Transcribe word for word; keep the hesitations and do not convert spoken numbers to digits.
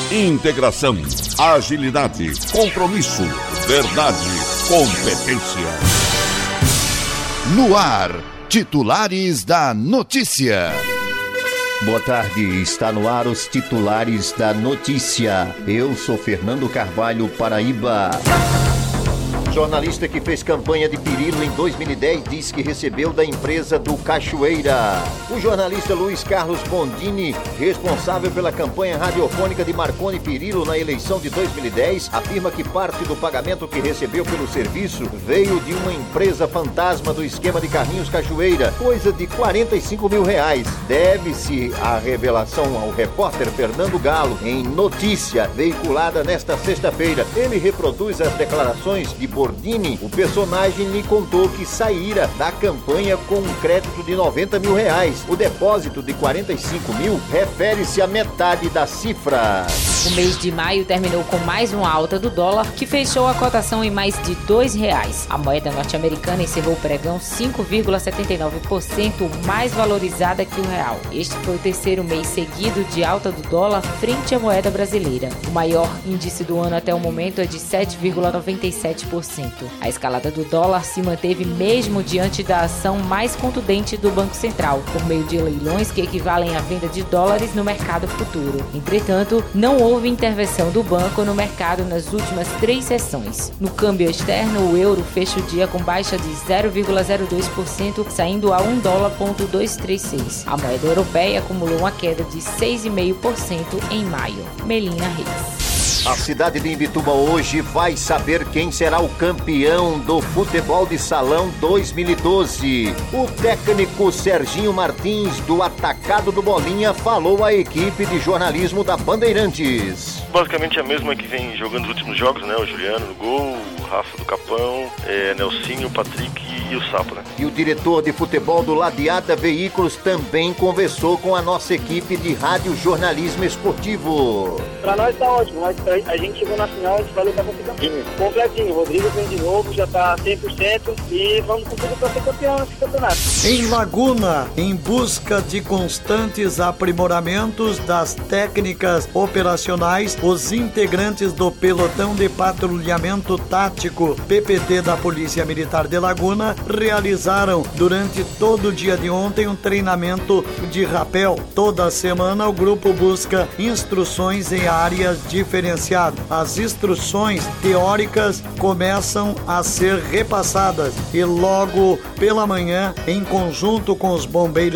Integração, agilidade, compromisso, verdade, competência. No ar, titulares da notícia. Boa tarde, está no ar os titulares da notícia. Eu sou Fernando Carvalho, Paraíba. Jornalista que fez campanha de Pirillo em dois mil e dez diz que recebeu da empresa do Cachoeira. O jornalista Luiz Carlos Bondini, responsável pela campanha radiofônica de Marconi Pirillo na eleição de dois mil e dez, afirma que parte do pagamento que recebeu pelo serviço veio de uma empresa fantasma do esquema de Carlinhos Cachoeira, coisa de quarenta e cinco mil reais. Deve-se a revelação ao repórter Fernando Galo em notícia veiculada nesta sexta-feira. Ele reproduz as declarações de Bordini. O personagem lhe contou que saíra da campanha com um crédito de noventa mil reais. O depósito de quarenta e cinco mil refere-se à metade da cifra. O mês de maio terminou com mais uma alta do dólar, que fechou a cotação em mais de dois reais. A moeda norte-americana encerrou o pregão cinco vírgula setenta e nove por cento mais valorizada que o real. Este foi o terceiro mês seguido de alta do dólar frente à moeda brasileira. O maior índice do ano até o momento é de sete vírgula noventa e sete por cento. A escalada do dólar se manteve mesmo diante da ação mais contundente do Banco Central, por meio de leilões que equivalem à venda de dólares no mercado futuro. Entretanto, não houve intervenção do banco no mercado nas últimas três sessões. No câmbio externo, o euro fecha o dia com baixa de zero vírgula zero dois por cento, saindo a um dólar ponto duzentos e trinta e seis. A moeda europeia acumulou uma queda de seis vírgula cinco por cento em maio. Melina Reis. A cidade de Imbituba hoje vai saber quem será o campeão do futebol de salão dois mil e doze. O técnico Serginho Martins, do Atacado do Bolinha, falou à equipe de jornalismo da Bandeirantes. Basicamente a mesma que vem jogando os últimos jogos, né? O Juliano no gol, o Rafa do Capão, é, Nelsinho, o Patrick e o Sapo, né? E o diretor de futebol do Ladeada Veículos também conversou com a nossa equipe de rádio jornalismo esportivo. Pra nós tá ótimo, mas a gente chegou na final, a gente vai lutar pra ser campeão. Completinho, o Rodrigo vem de novo, já tá cem por cento e vamos com tudo pra ser campeão nesse campeonato. Em Laguna, em busca de constantes aprimoramentos das técnicas operacionais, os integrantes do Pelotão de Patrulhamento Tático P P T da Polícia Militar de Laguna realizaram durante todo o dia de ontem um treinamento de rapel. Toda semana o grupo busca instruções em áreas diferenciadas. As instruções teóricas começam a ser repassadas e logo pela manhã, em conjunto com os bombeiros